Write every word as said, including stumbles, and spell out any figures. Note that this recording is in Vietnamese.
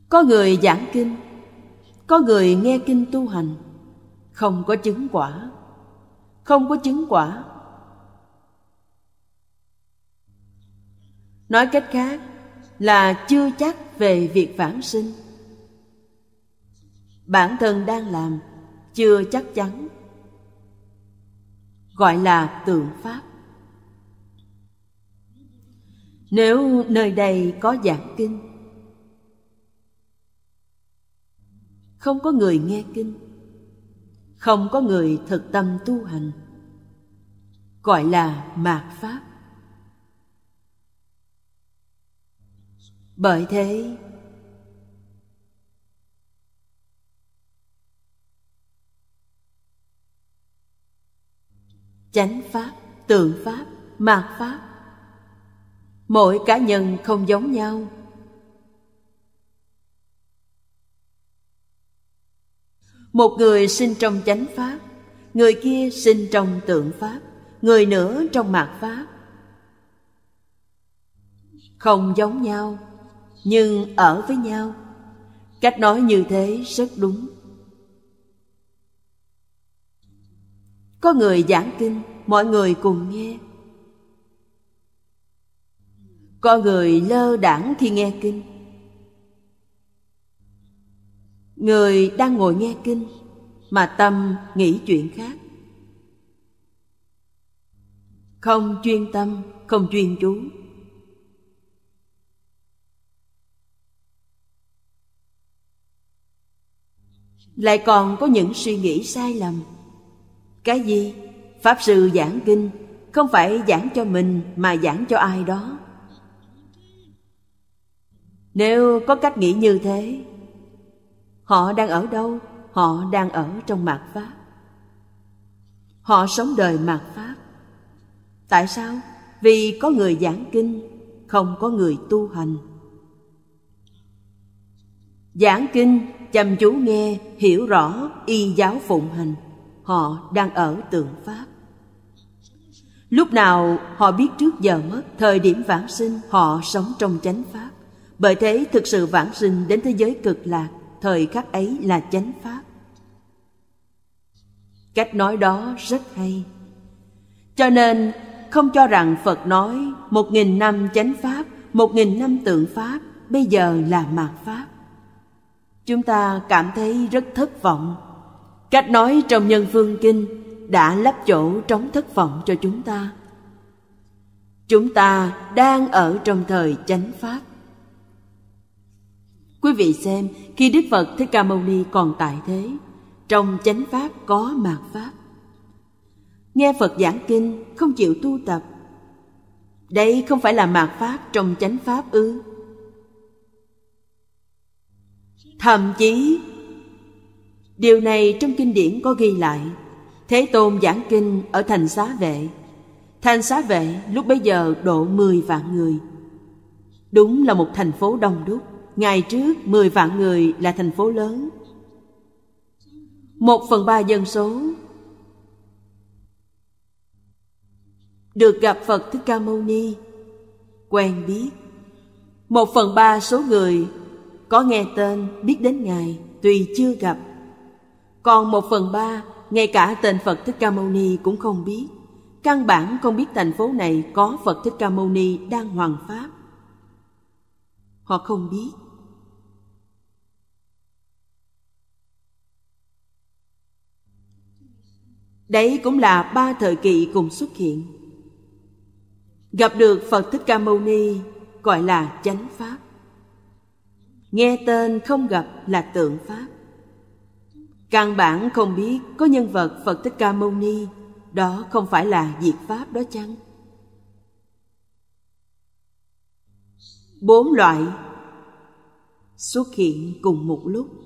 Có người giảng kinh, có người nghe kinh tu hành, không có chứng quả. Không có chứng quả. Nói cách khác là chưa chắc về việc vãng sinh. Bản thân đang làm chưa chắc chắn, gọi là tượng pháp. Nếu nơi đây có giảng kinh, không có người nghe kinh, không có người thực tâm tu hành, gọi là mạt pháp. Bởi thế chánh pháp, tượng pháp, mạt pháp, mỗi cá nhân không giống nhau. Một người sinh trong chánh pháp, người kia sinh trong tượng pháp, người nữa trong mạt pháp. Không giống nhau, nhưng ở với nhau. Cách nói như thế rất đúng. Có người giảng kinh, mọi người cùng nghe. Có người lơ đãng khi nghe kinh. Người đang ngồi nghe kinh mà tâm nghĩ chuyện khác, không chuyên tâm, không chuyên chú. Lại còn có những suy nghĩ sai lầm. Cái gì? Pháp sư giảng kinh không phải giảng cho mình mà giảng cho ai đó. Nếu có cách nghĩ như thế, họ đang ở đâu? Họ đang ở trong mạt pháp. Họ sống đời mạt pháp. Tại sao? Vì có người giảng kinh, không có người tu hành. Giảng kinh, chăm chú nghe, hiểu rõ, y giáo phụng hành, họ đang ở tượng pháp. Lúc nào họ biết trước giờ mất, thời điểm vãng sinh, họ sống trong chánh pháp. Bởi thế thực sự vãng sinh đến thế giới cực lạc, thời khắc ấy là chánh pháp. Cách nói đó rất hay. Cho nên không cho rằng Phật nói một nghìn năm chánh pháp, một nghìn năm tượng pháp, bây giờ là mạt pháp. Chúng ta cảm thấy rất thất vọng. Cách nói trong Nhân Phương Kinh đã lấp chỗ trống thất vọng cho chúng ta. Chúng ta đang ở trong thời chánh pháp. Quý vị xem, khi Đức Phật Thích Ca Mâu Ni còn tại thế, trong chánh pháp có mạt pháp. Nghe Phật giảng kinh, không chịu tu tập. Đây không phải là mạt pháp trong chánh pháp ư? Thậm chí điều này trong kinh điển có ghi lại. Thế Tôn giảng kinh ở thành Xá Vệ. Thành Xá Vệ lúc bấy giờ độ mười vạn người. Đúng là một thành phố đông đúc. Ngày trước mười vạn người là thành phố lớn. Một phần ba dân số được gặp Phật Thích Ca Mâu Ni, quen biết. Một phần ba số người có nghe tên, biết đến Ngài, tuy chưa gặp. Còn một phần ba, ngay cả tên Phật Thích Ca Mâu Ni cũng không biết. Căn bản không biết thành phố này có Phật Thích Ca Mâu Ni đang hoằng pháp. Họ không biết. Đấy cũng là ba thời kỳ cùng xuất hiện. Gặp được Phật Thích Ca Mâu Ni gọi là chánh pháp. Nghe tên không gặp là tượng pháp. Căn bản không biết có nhân vật Phật Thích Ca Mâu Ni, đó không phải là diệt pháp đó chăng? Bốn loại xuất hiện cùng một lúc.